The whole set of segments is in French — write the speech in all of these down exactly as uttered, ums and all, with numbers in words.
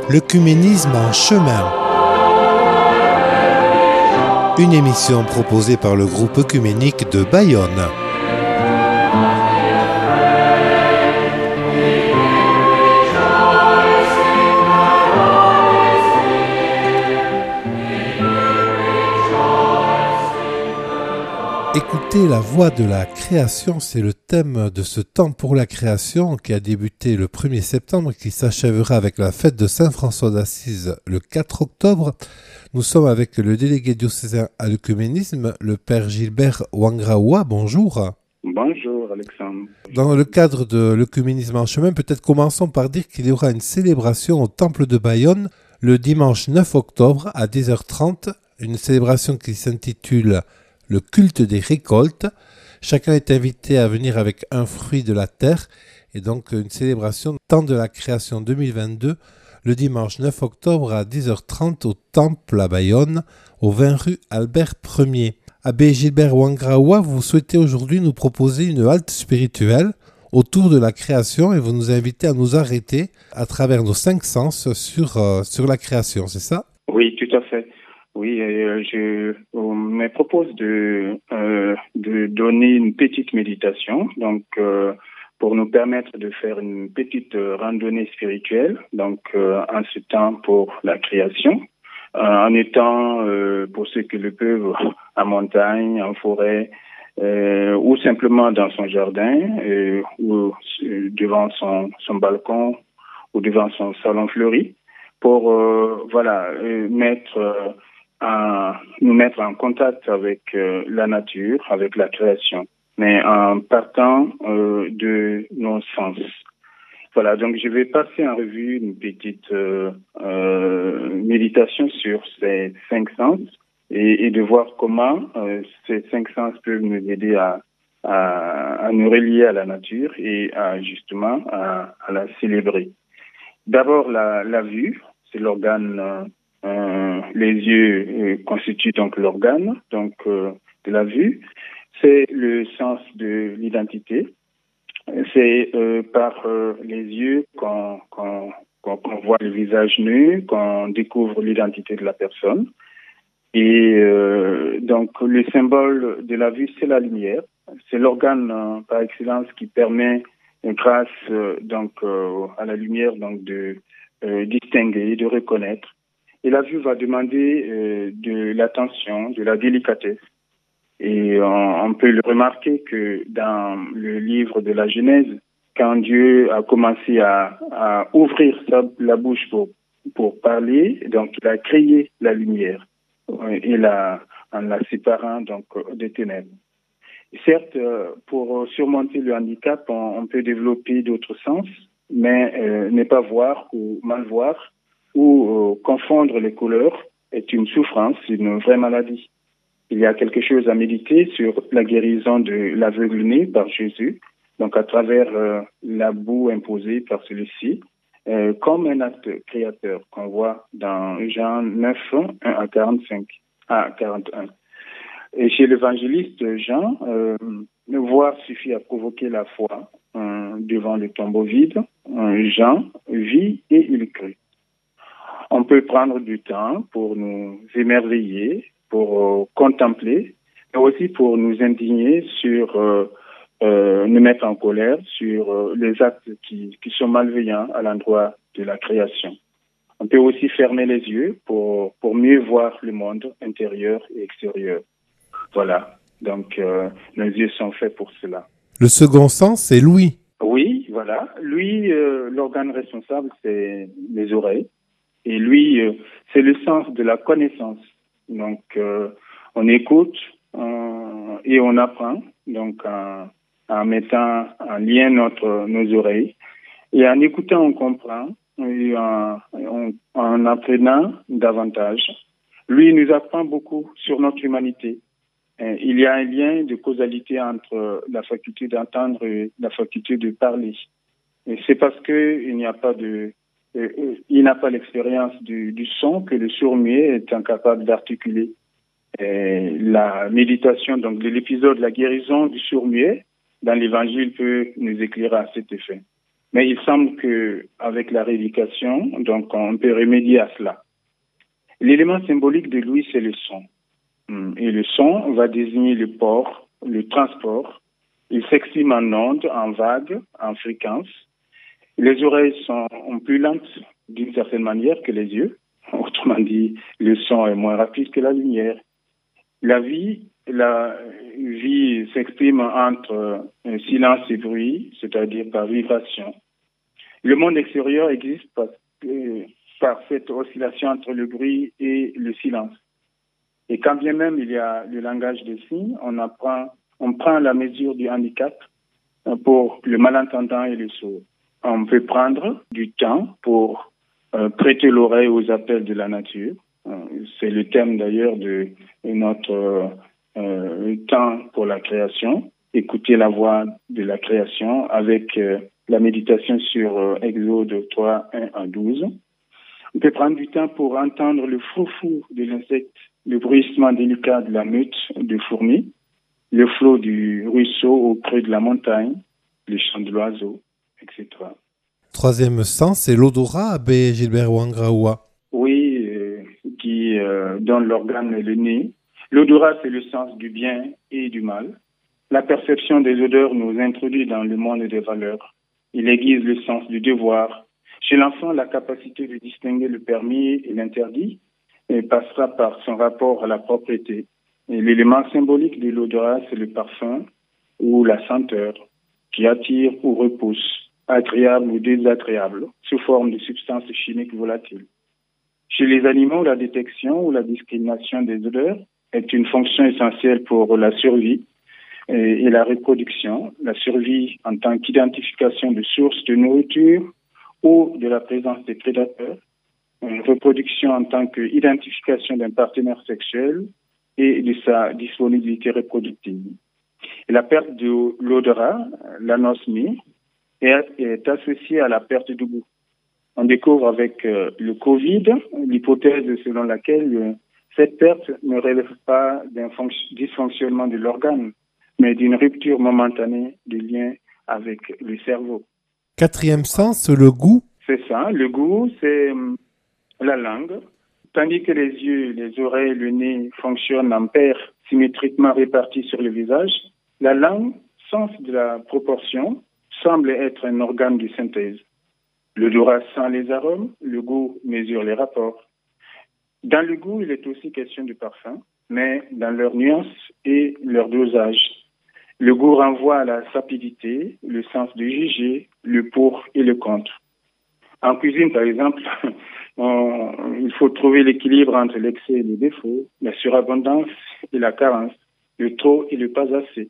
L'œcuménisme en chemin. Une émission proposée par le groupe œcuménique de Bayonne. Écoutez la voix de la création, c'est le thème de ce temps pour la création qui a débuté le premier septembre et qui s'achèvera avec la fête de Saint-François d'Assise le quatre octobre. Nous sommes avec le délégué diocésain à l'œcuménisme, le père Gilbert Wangraoua. Bonjour. Bonjour Alexandre. Dans le cadre de l'œcuménisme en chemin, peut-être commençons par dire qu'il y aura une célébration au Temple de Bayonne le dimanche neuf octobre à dix heures trente, une célébration qui s'intitule le culte des récoltes. Chacun est invité à venir avec un fruit de la terre et donc une célébration temps de la création deux mille vingt-deux le dimanche neuf octobre à dix heures trente au Temple à Bayonne, au vingt rue Albert Ier. Abbé Gilbert Wangraoua, vous souhaitez aujourd'hui nous proposer une halte spirituelle autour de la création et vous nous invitez à nous arrêter à travers nos cinq sens sur, euh, sur la création, c'est ça? Oui, tout à fait. Oui, euh, je euh, me propose de, euh, de donner une petite méditation, donc euh, pour nous permettre de faire une petite euh, randonnée spirituelle, donc euh, en ce temps pour la création, euh, en étant euh, pour ceux qui le peuvent en montagne, en forêt, euh, ou simplement dans son jardin, euh, ou euh, devant son, son balcon, ou devant son salon fleuri, pour euh, voilà euh, mettre euh, à nous mettre en contact avec euh, la nature, avec la création, mais en partant euh, de nos sens. Voilà, donc je vais passer en revue une petite euh, euh, méditation sur ces cinq sens et, et de voir comment euh, ces cinq sens peuvent nous aider à, à, à nous relier à la nature et à justement à, à la célébrer. D'abord, la, la vue, c'est l'organe... Euh, Euh, les yeux euh, constituent donc l'organe donc euh, de la vue. C'est le sens de l'identité. C'est euh, par euh, les yeux qu'on, qu'on, qu'on, qu'on voit le visage nu, qu'on découvre l'identité de la personne. Et euh, donc le symbole de la vue, c'est la lumière. C'est l'organe euh, par excellence qui permet, grâce euh, donc euh, à la lumière, donc de euh, distinguer, de reconnaître. Et la vue va demander euh, de l'attention, de la délicatesse. Et on, on peut le remarquer que dans le livre de la Genèse, quand Dieu a commencé à, à ouvrir sa, la bouche pour, pour parler, donc il a créé la lumière et la, en la séparant donc des ténèbres. Certes, pour surmonter le handicap, on, on peut développer d'autres sens, mais euh, ne pas voir ou mal voir ou euh, confondre les couleurs est une souffrance, une vraie maladie. Il y a quelque chose à méditer sur la guérison de l'aveugle-né par Jésus, donc à travers euh, la boue imposée par celui-ci, euh, comme un acte créateur qu'on voit dans Jean neuf, un à quarante-cinq, à quarante et un. Et chez l'évangéliste Jean, euh, voir suffit à provoquer la foi euh, devant le tombeau vide. Euh, Jean vit et il crut. On peut prendre du temps pour nous émerveiller, pour euh, contempler, mais aussi pour nous indigner sur, euh, euh, nous mettre en colère sur euh, les actes qui, qui sont malveillants à l'endroit de la création. On peut aussi fermer les yeux pour, pour mieux voir le monde intérieur et extérieur. Voilà, donc euh, nos yeux sont faits pour cela. Le second sens, c'est l'ouïe. Oui, voilà. Lui, euh, l'organe responsable, c'est les oreilles. Et lui, euh, c'est le sens de la connaissance. Donc, euh, on écoute euh, et on apprend, donc en, en mettant en lien notre, nos oreilles. Et en écoutant, on comprend, et en, en, en apprenant davantage. Lui nous apprend beaucoup sur notre humanité. Et il y a un lien de causalité entre la faculté d'entendre et la faculté de parler. Et c'est parce qu'il n'y a pas de... Euh, il n'a pas l'expérience du, du son que le sourd-muet est incapable d'articuler. Et la méditation, donc de l'épisode de la guérison du sourd-muet, dans l'Évangile peut nous éclairer à cet effet. Mais il semble qu'avec la rééducation, donc on peut remédier à cela. L'élément symbolique de l'ouïe, c'est le son. Et le son va désigner le port, le transport. Il s'exprime en ondes, en vagues, en fréquences. Les oreilles sont plus lentes d'une certaine manière que les yeux. Autrement dit, le son est moins rapide que la lumière. La vie, la vie s'exprime entre silence et bruit, c'est-à-dire par vibration. Le monde extérieur existe par, euh, par cette oscillation entre le bruit et le silence. Et quand bien même il y a le langage des signes, on apprend, on prend la mesure du handicap pour le malentendant et le sourd. On peut prendre du temps pour euh, prêter l'oreille aux appels de la nature. Euh, c'est le thème d'ailleurs de, de notre euh, temps pour la création. Écouter la voix de la création avec euh, la méditation sur euh, Exode trois, un à douze. On peut prendre du temps pour entendre le froufrou de l'insecte, le bruissement délicat de la meute de fourmis, le flot du ruisseau au creux de la montagne, les chants de l'oiseau, et cetera. Troisième sens, c'est l'odorat, Abbé Gilbert Wangraoua. Oui, euh, qui euh, donne l'organe le nez. L'odorat, c'est le sens du bien et du mal. La perception des odeurs nous introduit dans le monde des valeurs. Il aiguise le sens du devoir. Chez l'enfant, la capacité de distinguer le permis et l'interdit et passera par son rapport à la propreté. Et l'élément symbolique de l'odorat, c'est le parfum ou la senteur qui attire ou repousse, agréable ou désagréable, sous forme de substances chimiques volatiles. Chez les animaux, la détection ou la discrimination des odeurs est une fonction essentielle pour la survie et la reproduction. La survie en tant qu'identification de sources de nourriture ou de la présence des prédateurs. Une reproduction en tant qu'identification d'un partenaire sexuel et de sa disponibilité reproductive. Et la perte de l'odorat, l'anosmie, est, est associée à la perte du goût. On découvre avec euh, le Covid l'hypothèse selon laquelle euh, cette perte ne relève pas d'un fonc- dysfonctionnement de l'organe, mais d'une rupture momentanée du lien avec le cerveau. Quatrième sens, le goût. C'est ça, le goût, c'est la langue. Tandis que les yeux, les oreilles, le nez fonctionnent en paires symétriquement répartis sur le visage, la langue, sens de la proportion, semble être un organe de synthèse. L'odorat sent les arômes, le goût mesure les rapports. Dans le goût, il est aussi question de parfum, mais dans leurs nuances et leur dosage. Le goût renvoie à la sapidité, le sens de juger, le pour et le contre. En cuisine, par exemple, on, il faut trouver l'équilibre entre l'excès et le défaut, la surabondance et la carence, le trop et le pas assez.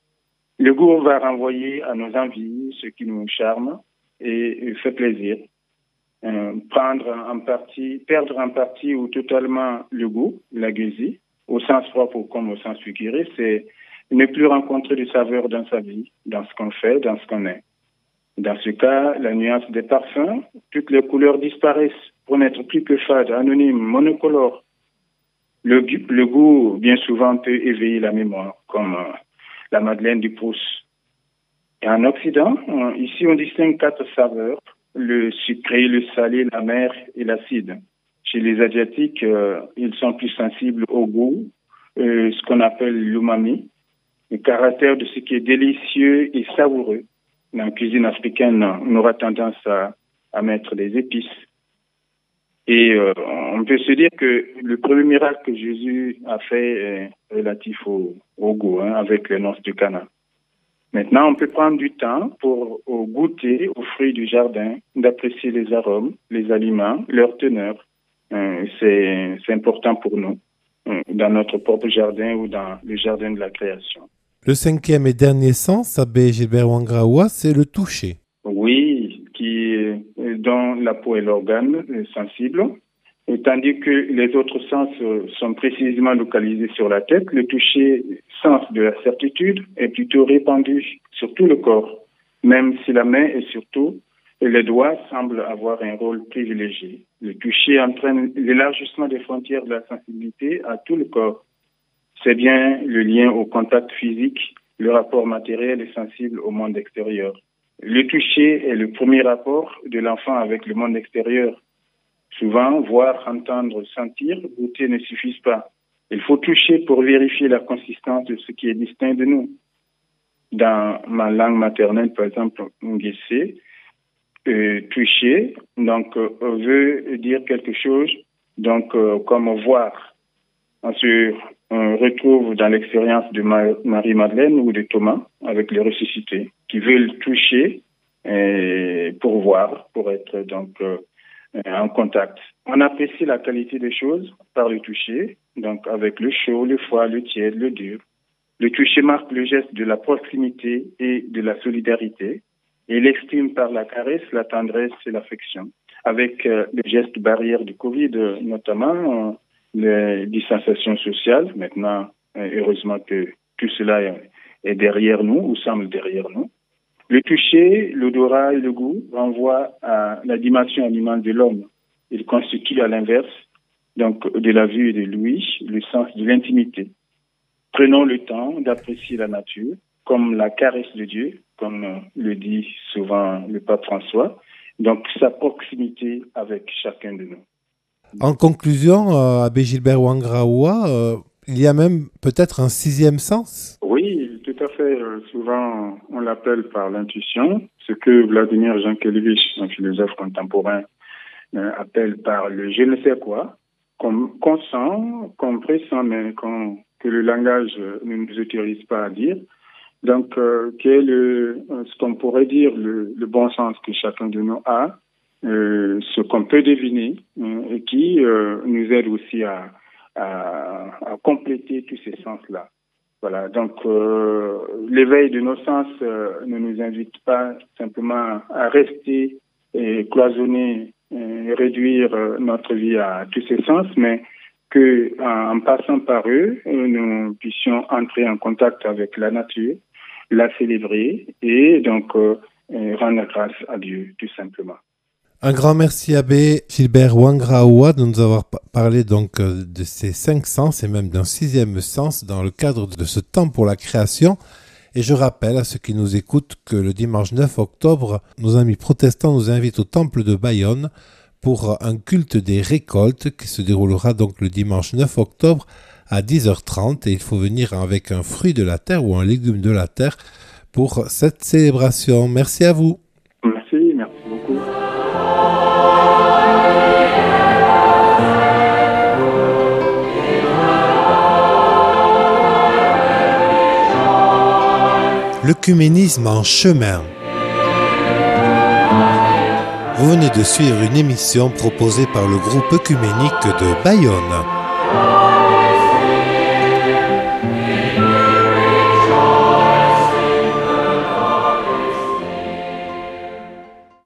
Le goût va renvoyer à nos envies, ce qui nous charme et fait plaisir. Euh, prendre en partie, perdre en partie ou totalement le goût, la gueusie, au sens propre comme au sens figuré, c'est ne plus rencontrer de saveur dans sa vie, dans ce qu'on fait, dans ce qu'on est. Dans ce cas, la nuance des parfums, toutes les couleurs disparaissent pour n'être plus que fades, anonymes, monocolores. Le, le goût, bien souvent, peut éveiller la mémoire, comme euh, la Madeleine du Proust. Et en Occident, euh, ici, on distingue quatre saveurs, le sucré, le salé, l'amer et l'acide. Chez les Asiatiques, euh, ils sont plus sensibles au goût, euh, ce qu'on appelle l'umami, le caractère de ce qui est délicieux et savoureux. Dans la cuisine africaine, on aura tendance à, à mettre des épices. Et euh, on peut se dire que le premier miracle que Jésus a fait est relatif au, au goût, hein, avec les noces du Cana. Maintenant, on peut prendre du temps pour au goûter aux fruits du jardin, d'apprécier les arômes, les aliments, leur teneur. Euh, c'est, c'est important pour nous, euh, dans notre propre jardin ou dans le jardin de la création. Le cinquième et dernier sens, Abbé Gilbert Wangraoua, c'est le toucher. Oui, qui, dont la peau est l'organe sensible, et tandis que les autres sens sont précisément localisés sur la tête. Le toucher, sens de la certitude, est plutôt répandu sur tout le corps, même si la main et surtout les doigts semblent avoir un rôle privilégié. Le toucher entraîne l'élargissement des frontières de la sensibilité à tout le corps. C'est bien le lien au contact physique, le rapport matériel et sensible au monde extérieur. Le toucher est le premier rapport de l'enfant avec le monde extérieur. Souvent, voir, entendre, sentir, goûter ne suffisent pas. Il faut toucher pour vérifier la consistance de ce qui est distinct de nous. Dans ma langue maternelle, par exemple, Ngese, euh, toucher, donc, euh, veut dire quelque chose, donc, euh, comme voir. On se on retrouve dans l'expérience de Ma- Marie-Madeleine ou de Thomas avec les ressuscités qui veulent toucher euh, pour voir, pour être donc euh, en contact. On apprécie la qualité des choses par le toucher, donc avec le chaud, le froid, le tiède, le dur. Le toucher marque le geste de la proximité et de la solidarité. Et il exprime par la caresse, la tendresse et l'affection. Avec euh, les gestes barrières du Covid, euh, notamment euh, les distanciations sociales. Maintenant, euh, heureusement que tout cela est, est derrière nous ou semble derrière nous. Le toucher, l'odorat et le goût renvoient à la dimension animale de l'homme. Il constitue à l'inverse, donc de la vue et de l'ouïe, le sens de l'intimité. Prenons le temps d'apprécier la nature comme la caresse de Dieu, comme le dit souvent le pape François, donc sa proximité avec chacun de nous. En conclusion, euh, Abbé Gilbert Wangraoua, euh, il y a même peut-être un sixième sens? Oui, tout à fait. Euh, souvent, on l'appelle par l'intuition, ce que Vladimir Jankélévitch, un philosophe contemporain, euh, appelle par le je ne sais quoi, qu'on, qu'on sent, qu'on pressent, mais qu'on, que le langage ne nous autorise pas à dire. Donc, euh, qui est le, ce qu'on pourrait dire le, le bon sens que chacun de nous a, euh, ce qu'on peut deviner, euh, et qui euh, nous aide aussi à, à, à compléter tous ces sens-là. Voilà, donc euh, l'éveil de nos sens euh, ne nous invite pas simplement à rester et cloisonner et réduire euh, notre vie à tous ces sens, mais que en, en passant par eux, euh, nous puissions entrer en contact avec la nature, la célébrer et donc euh, et rendre grâce à Dieu, tout simplement. Un grand merci Abbé Gilbert Wangraoua de nous avoir parlé donc de ces cinq sens et même d'un sixième sens dans le cadre de ce temps pour la création. Et je rappelle à ceux qui nous écoutent que le dimanche neuf octobre, nos amis protestants nous invitent au temple de Bayonne pour un culte des récoltes qui se déroulera donc le dimanche neuf octobre à dix heures trente. Et il faut venir avec un fruit de la terre ou un légume de la terre pour cette célébration. Merci à vous. Merci, merci beaucoup. L'œcuménisme en chemin. Vous venez de suivre une émission proposée par le groupe œcuménique de Bayonne.